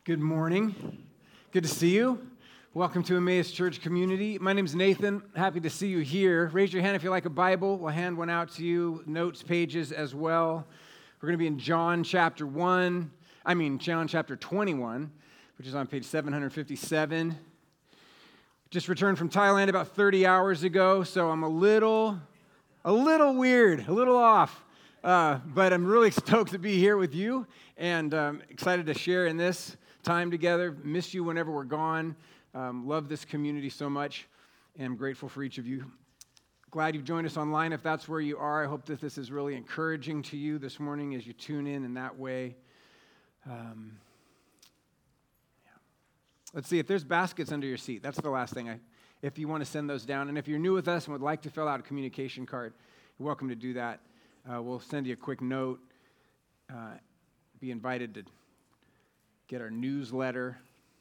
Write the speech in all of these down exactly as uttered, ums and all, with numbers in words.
Good morning. Good to see you. Welcome to Emmaus Church Community. My name is Nathan. Happy to see you here. Raise your hand if you like a Bible. We'll hand one out to you. Notes pages as well. We're going to be in John chapter one. I mean, John chapter twenty-one, which is on page seven fifty-seven. Just returned from Thailand about thirty hours ago, so I'm a little, a little weird, a little off. Uh, but I'm really stoked to be here with you and um, excited to share in this time together. Miss you whenever we're gone. Um, love this community so much, and I'm grateful for each of you. Glad you've joined us online if that's where you are. I hope that this is really encouraging to you this morning as you tune in in that way. Um, yeah. Let's see, if there's baskets under your seat, that's the last thing. I, if you want to send those down, and if you're new with us and would like to fill out a communication card, you're welcome to do that. Uh, we'll send you a quick note, uh, be invited to get our newsletter.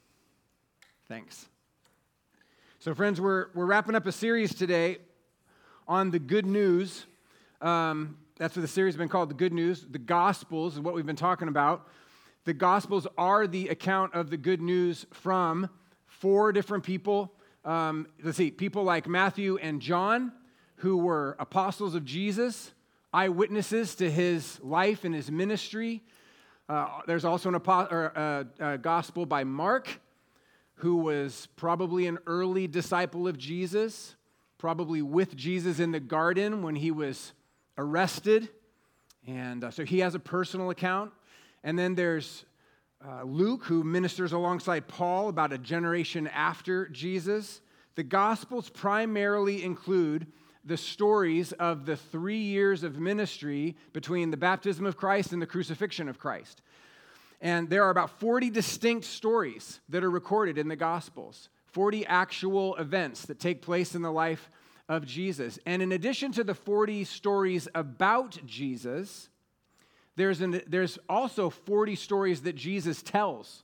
Thanks. So, friends, we're we're wrapping up a series today on the good news. Um, that's what the series has been called, the good news. The Gospels is what we've been talking about. The Gospels are the account of the good news from four different people. Um, let's see, people like Matthew and John, who were apostles of Jesus, eyewitnesses to his life and his ministry. Uh, there's also an apo- or, uh, a gospel by Mark, who was probably an early disciple of Jesus, probably with Jesus in the garden when he was arrested. And uh, so he has a personal account. And then there's uh, Luke, who ministers alongside Paul about a generation after Jesus. The Gospels primarily include the stories of the three years of ministry between the baptism of Christ and the crucifixion of Christ. And there are about forty distinct stories that are recorded in the Gospels, forty actual events that take place in the life of Jesus. And in addition to the forty stories about Jesus, there's, an, there's also forty stories that Jesus tells.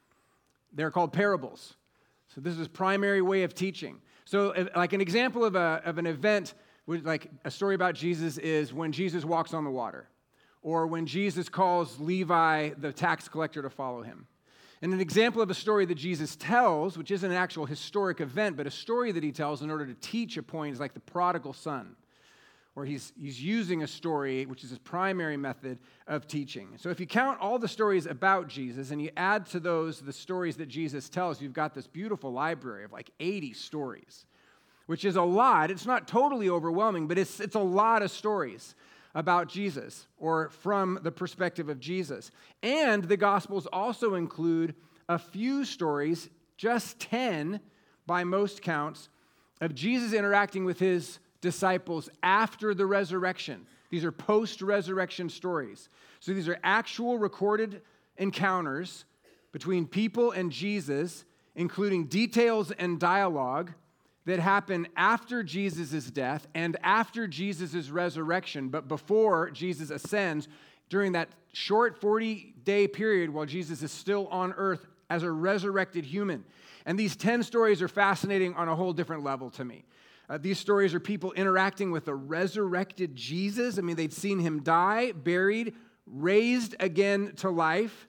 They're called parables. So this is his primary way of teaching. So like an example of, a, of an event, like a story about Jesus is when Jesus walks on the water, or when Jesus calls Levi, the tax collector, to follow him. And an example of a story that Jesus tells, which isn't an actual historic event, but a story that he tells in order to teach a point, is like the prodigal son, where he's, he's using a story, which is his primary method of teaching. So if you count all the stories about Jesus and you add to those the stories that Jesus tells, you've got this beautiful library of like eighty stories, which is a lot. It's not totally overwhelming, but it's, it's a lot of stories about Jesus, or from the perspective of Jesus. And the Gospels also include a few stories, just ten by most counts, of Jesus interacting with his disciples after the resurrection. These are post-resurrection stories. So these are actual recorded encounters between people and Jesus, including details and dialogue that happen after Jesus' death and after Jesus' resurrection, but before Jesus ascends, during that short forty-day period while Jesus is still on earth as a resurrected human. And these ten stories are fascinating on a whole different level to me. Uh, these stories are people interacting with a resurrected Jesus. I mean, they'd seen him die, buried, raised again to life.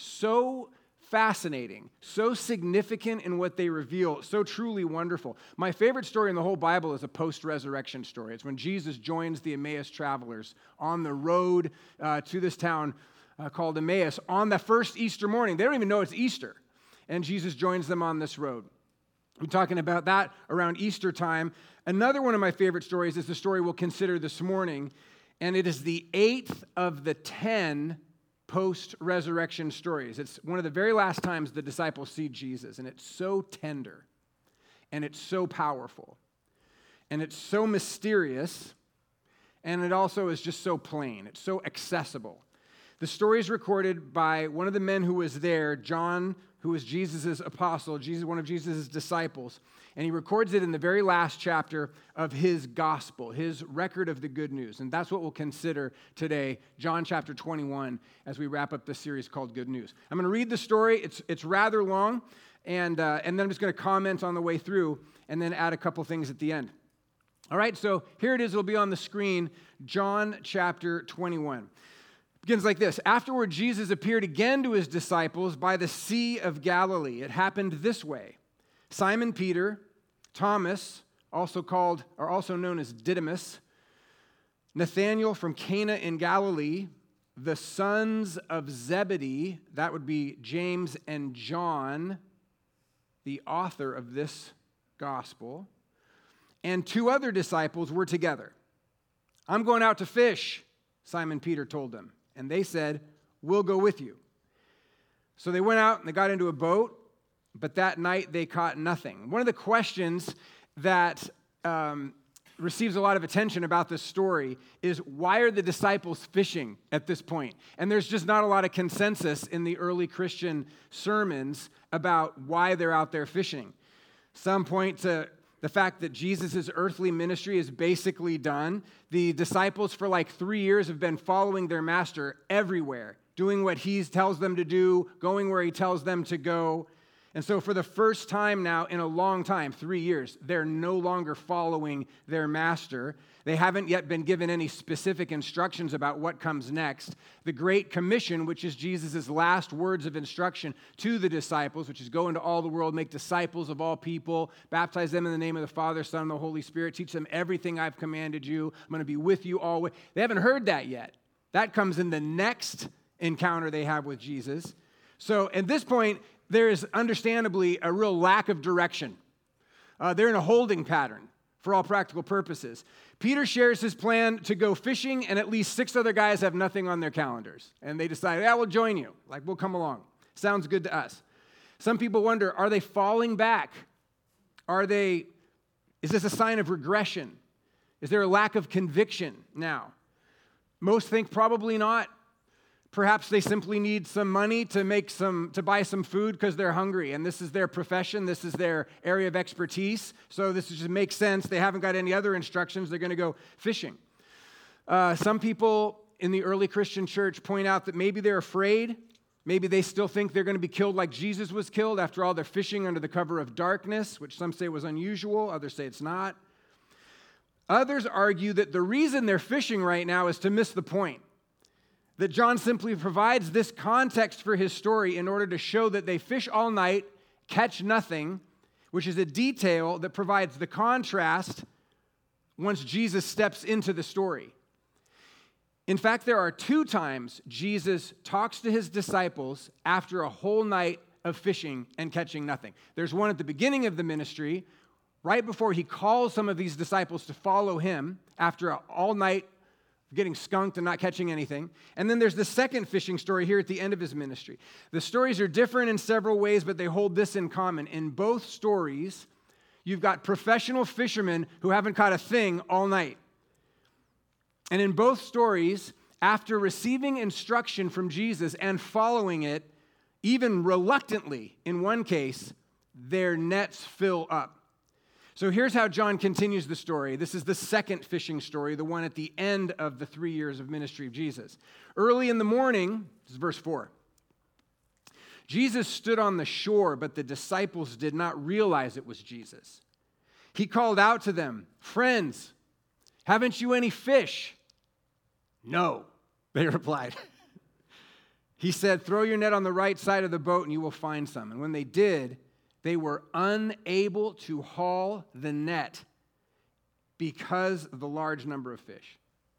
So fascinating, so significant in what they reveal, so truly wonderful. My favorite story in the whole Bible is a post-resurrection story. It's when Jesus joins the Emmaus travelers on the road uh, to this town uh, called Emmaus on the first Easter morning. They don't even know it's Easter, and Jesus joins them on this road. We're talking about that around Easter time. Another one of my favorite stories is the story we'll consider this morning, and it is the eighth of the ten post-resurrection stories. It's one of the very last times the disciples see Jesus, and it's so tender, and it's so powerful, and it's so mysterious, and it also is just so plain. It's so accessible. The story is recorded by one of the men who was there, John, who was Jesus' apostle, Jesus, one of Jesus' disciples, and he records it in the very last chapter of his gospel, his record of the good news. And that's what we'll consider today, John chapter twenty-one, as we wrap up this series called Good News. I'm going to read the story. It's it's rather long, and, uh, and then I'm just going to comment on the way through and then add a couple things at the end. All right, so here it is. It'll be on the screen, John chapter twenty-one. begins like this. Afterward, Jesus appeared again to his disciples by the Sea of Galilee. It happened this way. Simon Peter, Thomas, also called or also known as Didymus, Nathanael from Cana in Galilee, the sons of Zebedee, that would be James and John, the author of this gospel, and two other disciples were together. I'm going out to fish, Simon Peter told them. And they said, we'll go with you. So they went out and they got into a boat, but that night they caught nothing. One of the questions that um, receives a lot of attention about this story is, why are the disciples fishing at this point? And there's just not a lot of consensus in the early Christian sermons about why they're out there fishing. Some point to the fact that Jesus' earthly ministry is basically done. The disciples for like three years have been following their master everywhere, doing what he tells them to do, going where he tells them to go. And so for the first time now in a long time, three years, they're no longer following their master. They haven't yet been given any specific instructions about what comes next. The Great Commission, which is Jesus' last words of instruction to the disciples, which is go into all the world, make disciples of all people, baptize them in the name of the Father, Son, and the Holy Spirit, teach them everything I've commanded you. I'm going to be with you always. They haven't heard that yet. That comes in the next encounter they have with Jesus. So at this point, there is understandably a real lack of direction. Uh, they're in a holding pattern for all practical purposes. Peter shares his plan to go fishing, and at least six other guys have nothing on their calendars. And they decide, yeah, we'll join you. Like, we'll come along. Sounds good to us. Some people wonder, are they falling back? Are they, is this a sign of regression? Is there a lack of conviction now? Most think probably not. Perhaps they simply need some money to make some to buy some food because they're hungry, and this is their profession, this is their area of expertise, so this just makes sense. They haven't got any other instructions. They're going to go fishing. Uh, some people in the early Christian church point out that maybe they're afraid. Maybe they still think they're going to be killed like Jesus was killed. After all, they're fishing under the cover of darkness, which some say was unusual. Others say it's not. Others argue that the reason they're fishing right now is to miss the point. That John simply provides this context for his story in order to show that they fish all night, catch nothing, which is a detail that provides the contrast once Jesus steps into the story. In fact, there are two times Jesus talks to his disciples after a whole night of fishing and catching nothing. There's one at the beginning of the ministry, right before he calls some of these disciples to follow him after an all-night getting skunked and not catching anything. And then there's the second fishing story here at the end of his ministry. The stories are different in several ways, but they hold this in common. In both stories, you've got professional fishermen who haven't caught a thing all night. And in both stories, after receiving instruction from Jesus and following it, even reluctantly in one case, their nets fill up. So here's how John continues the story. This is the second fishing story, the one at the end of the three years of ministry of Jesus. Early in the morning, this is verse four. Jesus stood on the shore, but the disciples did not realize it was Jesus. He called out to them, "Friends, haven't you any fish?" "No," they replied. He said, "Throw your net on the right side of the boat and you will find some." And when they did, they were unable to haul the net because of the large number of fish.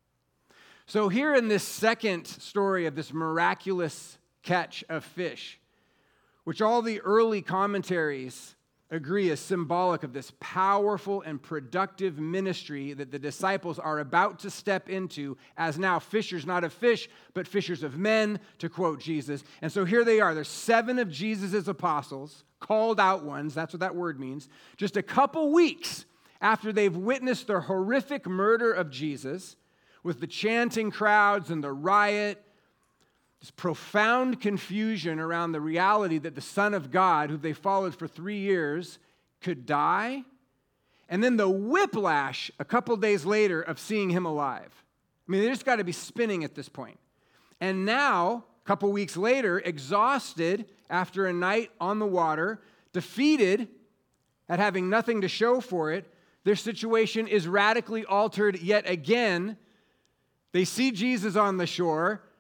So here in this second story of this miraculous catch of fish, which all the early commentaries agree is symbolic of this powerful and productive ministry that the disciples are about to step into as now fishers, not of fish, but fishers of men, to quote Jesus. And so here they are. There's seven of Jesus' apostles, called out ones, that's what that word means, just a couple weeks after they've witnessed the horrific murder of Jesus with the chanting crowds and the riot, this profound confusion around the reality that the Son of God, who they followed for three years, could die, and then the whiplash a couple days later of seeing him alive. I mean, they just got to be spinning at this point. And now, a couple weeks later, exhausted after a night on the water, defeated at having nothing to show for it, their situation is radically altered yet again. They see Jesus on the shore.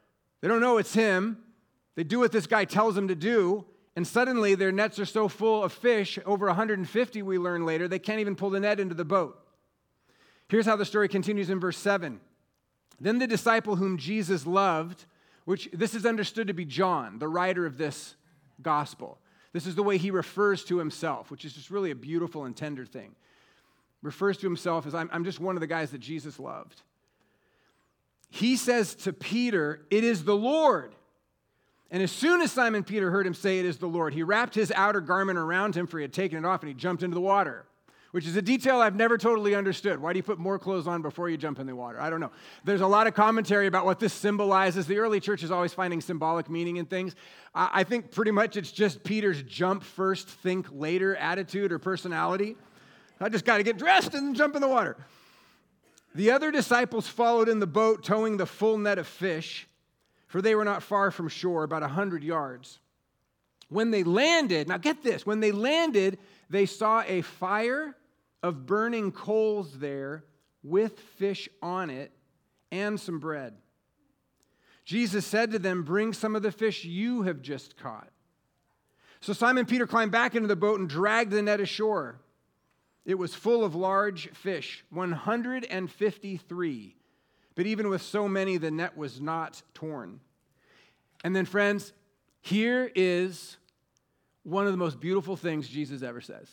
They don't know it's him. They do what this guy tells them to do, and suddenly their nets are so full of fish, over one hundred fifty we learn later, they can't even pull the net into the boat. Here's how the story continues in verse seven. Then the disciple whom Jesus loved, which this is understood to be John, the writer of this gospel. This is the way he refers to himself, which is just really a beautiful and tender thing. Refers to himself as, I'm, I'm just one of the guys that Jesus loved. He says to Peter, "It is the Lord." And as soon as Simon Peter heard him say, "It is the Lord," he wrapped his outer garment around him, for he had taken it off, and he jumped into the water, which is a detail I've never totally understood. Why do you put more clothes on before you jump in the water? I don't know. There's a lot of commentary about what this symbolizes. The early church is always finding symbolic meaning in things. I think pretty much it's just Peter's jump first, think later attitude or personality. I just got to get dressed and jump in the water. The other disciples followed in the boat, towing the full net of fish, for they were not far from shore, about a hundred yards. When they landed, now get this, when they landed, they saw a fire of burning coals there with fish on it and some bread. Jesus said to them, "Bring some of the fish you have just caught." So Simon Peter climbed back into the boat and dragged the net ashore. It was full of large fish, one hundred fifty-three. But even with so many, the net was not torn. And then, friends, here is one of the most beautiful things Jesus ever says.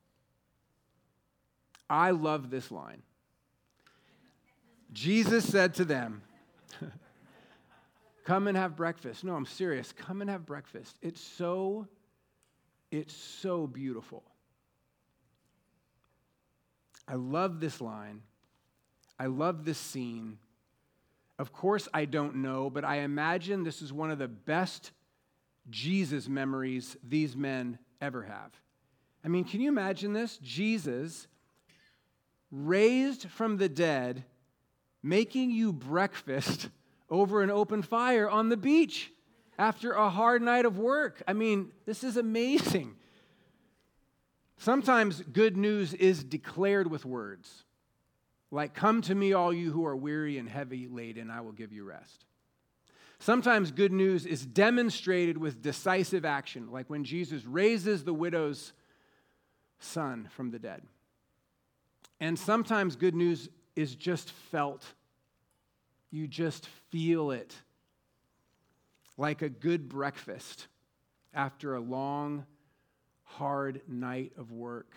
I love this line. Jesus said to them, "Come and have breakfast." No, I'm serious. Come and have breakfast. It's so, it's so beautiful. I love this line. I love this scene. Of course, I don't know, but I imagine this is one of the best Jesus memories these men ever have. I mean, can you imagine this? Jesus, raised from the dead, making you breakfast over an open fire on the beach after a hard night of work. I mean, this is amazing. Sometimes good news is declared with words, like, "Come to me, all you who are weary and heavy laden, I will give you rest." Sometimes good news is demonstrated with decisive action, like when Jesus raises the widow's son from the dead. And sometimes good news is just felt. You just feel it, like a good breakfast after a long, hard night of work.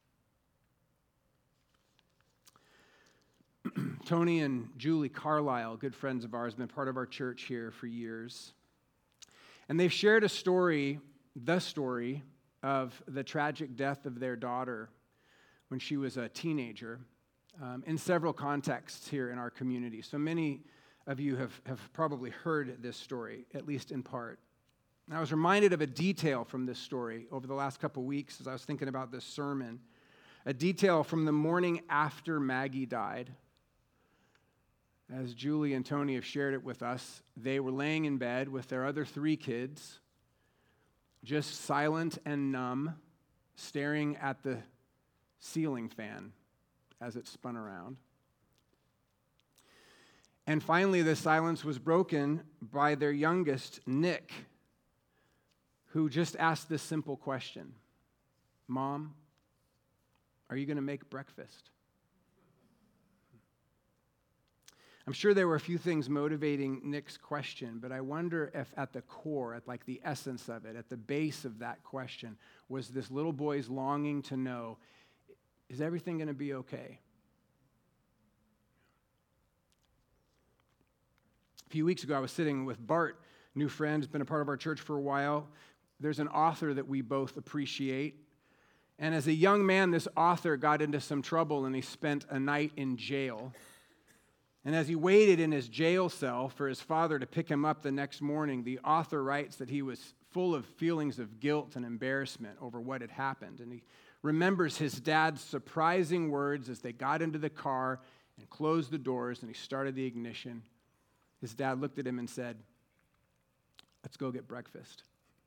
Tony and Julie Carlisle, good friends of ours, been part of our church here for years. And they've shared a story, the story, of the tragic death of their daughter when she was a teenager, um, in several contexts here in our community. So many of you have, have probably heard this story, at least in part. And I was reminded of a detail from this story over the last couple weeks as I was thinking about this sermon, a detail from the morning after Maggie died. As Julie and Tony have shared it with us, they were laying in bed with their other three kids, just silent and numb, staring at the ceiling fan as it spun around. And finally, the silence was broken by their youngest, Nick, who just asked this simple question: "Mom, are you going to make breakfast?" I'm sure there were a few things motivating Nick's question, but I wonder if at the core, at like the essence of it, at the base of that question, was this little boy's longing to know, is everything going to be okay? A few weeks ago, I was sitting with Bart, new friend, has been a part of our church for a while. There's an author that we both appreciate. And as a young man, this author got into some trouble and he spent a night in jail. And as he waited in his jail cell for his father to pick him up the next morning, the author writes that he was full of feelings of guilt and embarrassment over what had happened. And he remembers his dad's surprising words as they got into the car and closed the doors and he started the ignition. His dad looked at him and said, "Let's go get breakfast."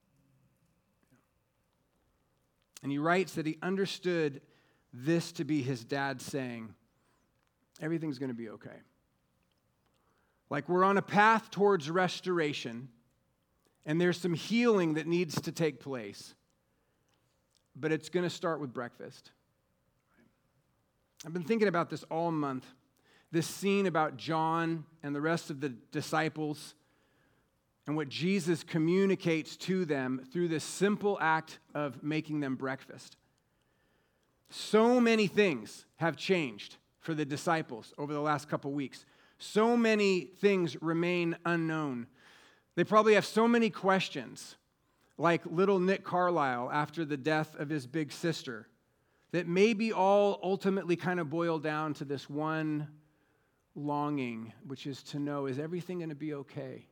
And he writes that he understood this to be his dad saying, "Everything's going to be okay. Like we're on a path towards restoration, and there's some healing that needs to take place. But it's going to start with breakfast. I've been thinking about this all month. This scene about John and the rest of the disciples and what Jesus communicates to them through this simple act of making them breakfast. So many things have changed for the disciples over the last couple weeks. So many things remain unknown. They probably have so many questions, like little Nick Carlisle after the death of his big sister, that maybe all ultimately kind of boil down to this one longing, which is to know, is everything going to be okay?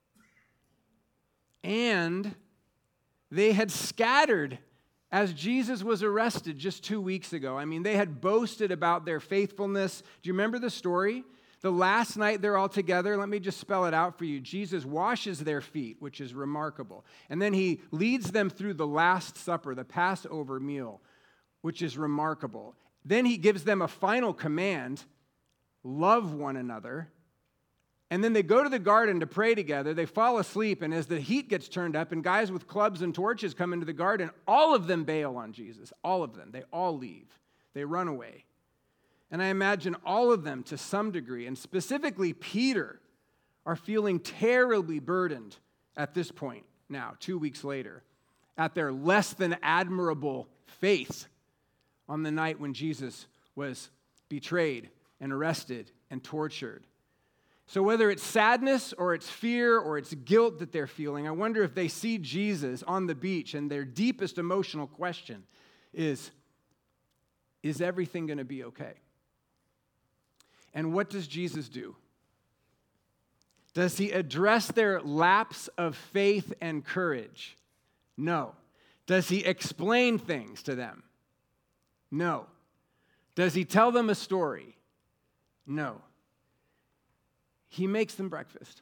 And they had scattered as Jesus was arrested just two weeks ago. I mean, they had boasted about their faithfulness. Do you remember the story? The last night they're all together, let me just spell it out for you. Jesus washes their feet, which is remarkable. And then he leads them through the Last Supper, the Passover meal, which is remarkable. Then he gives them a final command, love one another. And then they go to the garden to pray together. They fall asleep, and as the heat gets turned up and guys with clubs and torches come into the garden, all of them bail on Jesus. All of them. They all leave. They run away. And I imagine all of them, to some degree, and specifically Peter, are feeling terribly burdened at this point now, two weeks later, at their less than admirable faith on the night when Jesus was betrayed and arrested and tortured. So whether it's sadness or it's fear or it's guilt that they're feeling, I wonder if they see Jesus on the beach and their deepest emotional question is, is everything going to be okay? And what does Jesus do? Does he address their lapse of faith and courage? No. Does he explain things to them? No. Does he tell them a story? No. He makes them breakfast.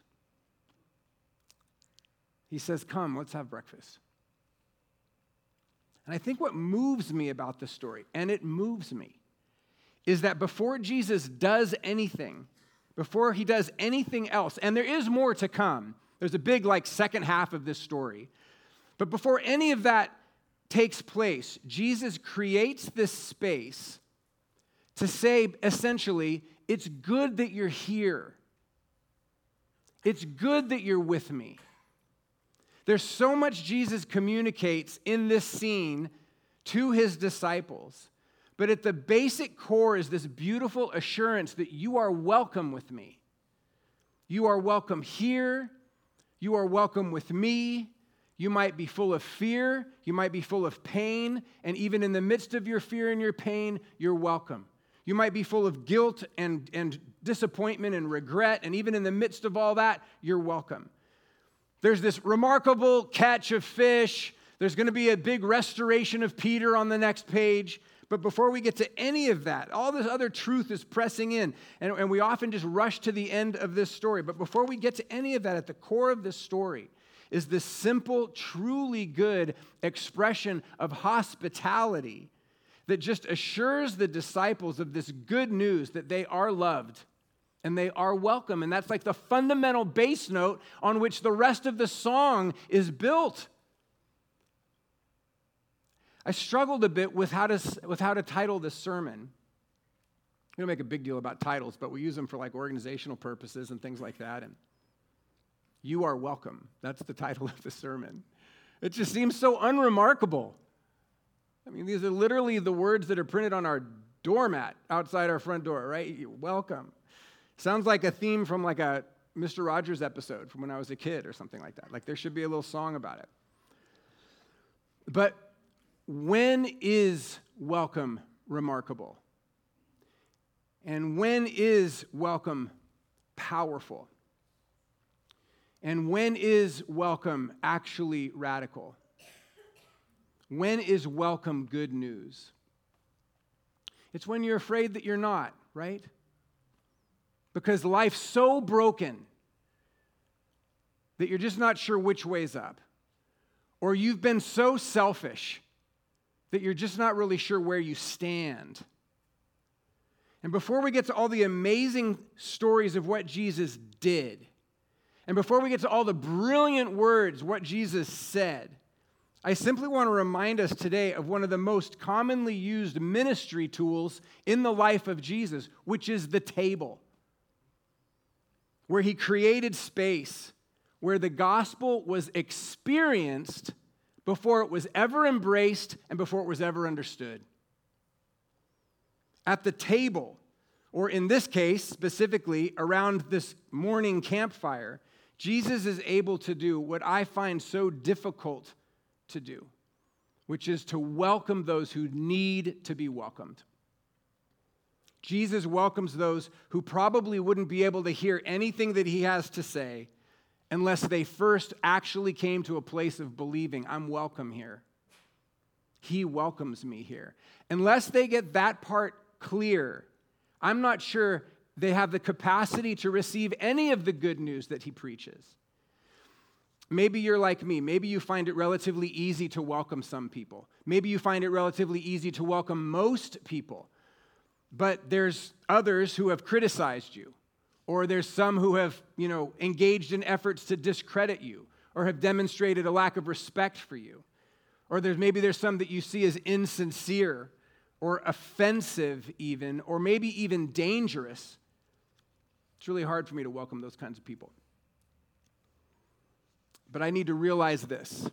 He says, come, let's have breakfast. And I think what moves me about this story, and it moves me, is that before Jesus does anything, before he does anything else, and there is more to come, there's a big like second half of this story, but before any of that takes place, Jesus creates this space to say, essentially, it's good that you're here. It's good that you're with me. There's so much Jesus communicates in this scene to his disciples, but at the basic core is this beautiful assurance that you are welcome with me. You are welcome here. You are welcome with me. You might be full of fear. You might be full of pain. And even in the midst of your fear and your pain, you're welcome. You might be full of guilt and, and disappointment and regret. And even in the midst of all that, you're welcome. There's this remarkable catch of fish. There's going to be a big restoration of Peter on the next page. But before we get to any of that, all this other truth is pressing in. And, and we often just rush to the end of this story. But before we get to any of that, at the core of this story is this simple, truly good expression of hospitality that just assures the disciples of this good news that they are loved and they are welcome. And that's like the fundamental bass note on which the rest of the song is built. I struggled a bit with how to, with how to title this sermon. We don't make a big deal about titles, but we use them for like organizational purposes and things like that. And you are welcome. That's the title of the sermon. It just seems so unremarkable. I mean, these are literally the words that are printed on our doormat outside our front door, right? You're welcome. Sounds like a theme from like a Mister Rogers episode from when I was a kid or something like that. Like there should be a little song about it. But when is welcome remarkable? And when is welcome powerful? And when is welcome actually radical? When is welcome good news? It's when you're afraid that you're not, right? Because life's so broken that you're just not sure which way's up. Or you've been so selfish that you're just not really sure where you stand. And before we get to all the amazing stories of what Jesus did, and before we get to all the brilliant words, what Jesus said, I simply want to remind us today of one of the most commonly used ministry tools in the life of Jesus, which is the table, where he created space, where the gospel was experienced before it was ever embraced and before it was ever understood. At the table, or in this case, specifically around this morning campfire, Jesus is able to do what I find so difficult to do, which is to welcome those who need to be welcomed. Jesus welcomes those who probably wouldn't be able to hear anything that he has to say unless they first actually came to a place of believing, I'm welcome here. He welcomes me here. Unless they get that part clear, I'm not sure they have the capacity to receive any of the good news that he preaches. Maybe you're like me. Maybe you find it relatively easy to welcome some people. Maybe you find it relatively easy to welcome most people. But there's others who have criticized you, or there's some who have, you know, engaged in efforts to discredit you, or have demonstrated a lack of respect for you. Or there's maybe there's some that you see as insincere or offensive even, or maybe even dangerous. It's really hard for me to welcome those kinds of people. But I need to realize this.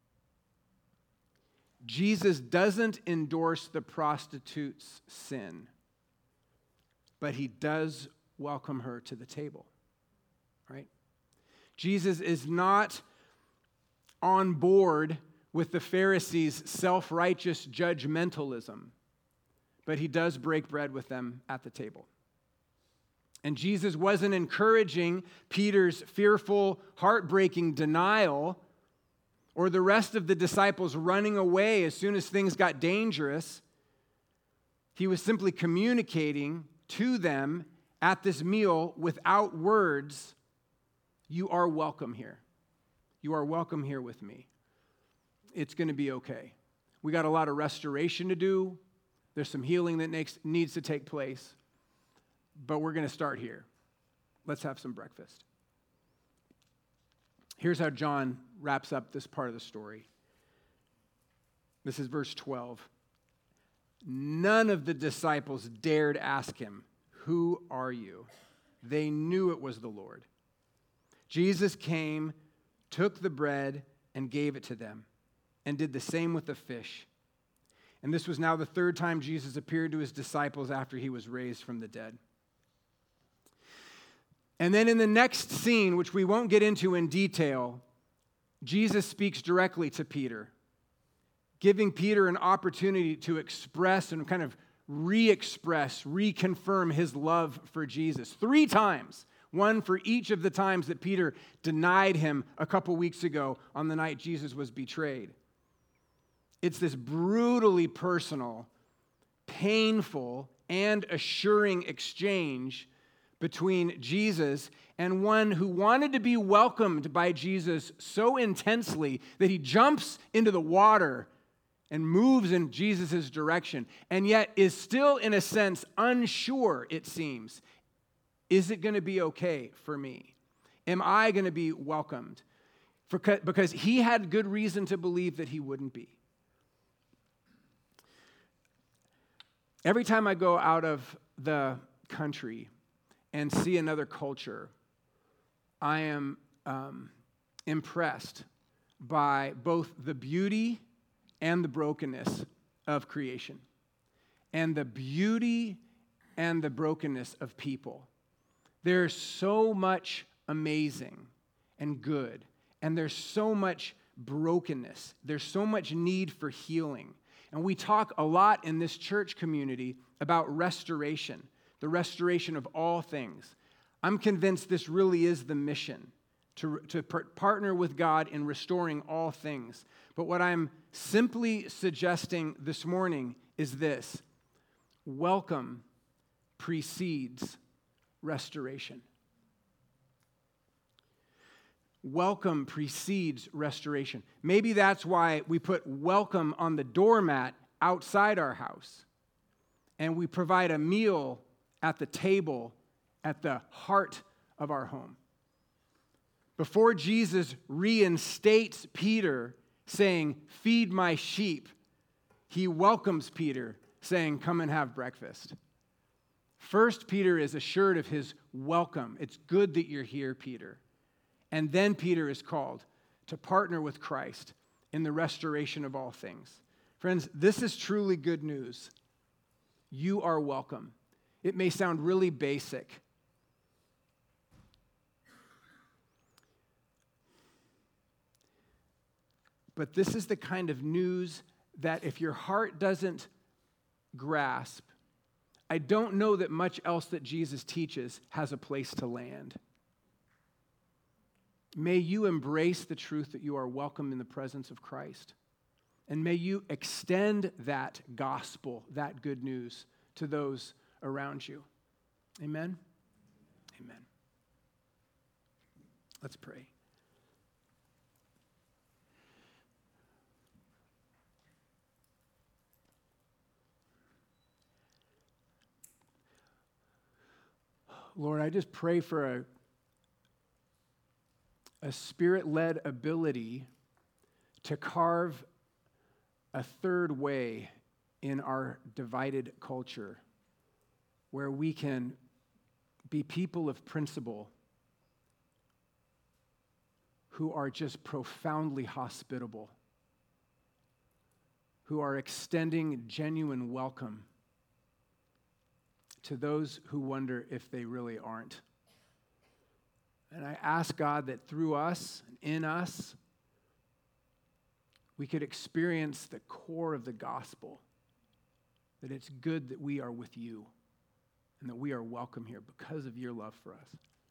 Jesus doesn't endorse the prostitute's sin, but he does welcome her to the table, right? Jesus is not on board with the Pharisees' self-righteous judgmentalism, but he does break bread with them at the table. And Jesus wasn't encouraging Peter's fearful, heartbreaking denial or the rest of the disciples running away as soon as things got dangerous. He was simply communicating to them at this meal without words, you are welcome here. You are welcome here with me. It's going to be okay. We got a lot of restoration to do. There's some healing that needs, needs to take place. But we're going to start here. Let's have some breakfast. Here's how John wraps up this part of the story. This is verse twelve. None of the disciples dared ask him, "Who are you?" They knew it was the Lord. Jesus came, took the bread, and gave it to them, and did the same with the fish. And this was now the third time Jesus appeared to his disciples after he was raised from the dead. And then in the next scene, which we won't get into in detail, Jesus speaks directly to Peter, giving Peter an opportunity to express and kind of re-express, reconfirm his love for Jesus. Three times, one for each of the times that Peter denied him a couple weeks ago on the night Jesus was betrayed. It's this brutally personal, painful, and assuring exchange between Jesus and one who wanted to be welcomed by Jesus so intensely that he jumps into the water and moves in Jesus' direction, and yet is still, in a sense, unsure, it seems. Is it going to be okay for me? Am I going to be welcomed? For, because he had good reason to believe that he wouldn't be. Every time I go out of the country and see another culture, I am um, impressed by both the beauty and the brokenness of creation, and the beauty and the brokenness of people. There's so much amazing and good, and there's so much brokenness. There's so much need for healing. And we talk a lot in this church community about restoration, the restoration of all things. I'm convinced this really is the mission, to, to partner with God in restoring all things. But what I'm simply suggesting this morning is this: welcome precedes restoration. Welcome precedes restoration. Maybe that's why we put welcome on the doormat outside our house, and we provide a meal at the table, at the heart of our home. Before Jesus reinstates Peter, saying, "Feed my sheep," he welcomes Peter, saying, "Come and have breakfast." First, Peter is assured of his welcome. It's good that you're here, Peter. And then Peter is called to partner with Christ in the restoration of all things. Friends, this is truly good news. You are welcome. It may sound really basic. But this is the kind of news that if your heart doesn't grasp, I don't know that much else that Jesus teaches has a place to land. May you embrace the truth that you are welcome in the presence of Christ. And may you extend that gospel, that good news, to those around you. Amen? Amen. Let's pray. Lord, I just pray for a, a spirit-led ability to carve a third way in our divided culture where we can be people of principle who are just profoundly hospitable, who are extending genuine welcome to those who wonder if they really aren't. And I ask God that through us, in us, we could experience the core of the gospel, that it's good that we are with you and that we are welcome here because of your love for us.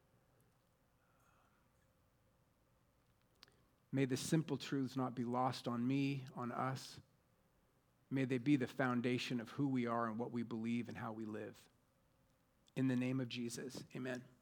May the simple truths not be lost on me, on us. May they be the foundation of who we are and what we believe and how we live. In the name of Jesus, amen.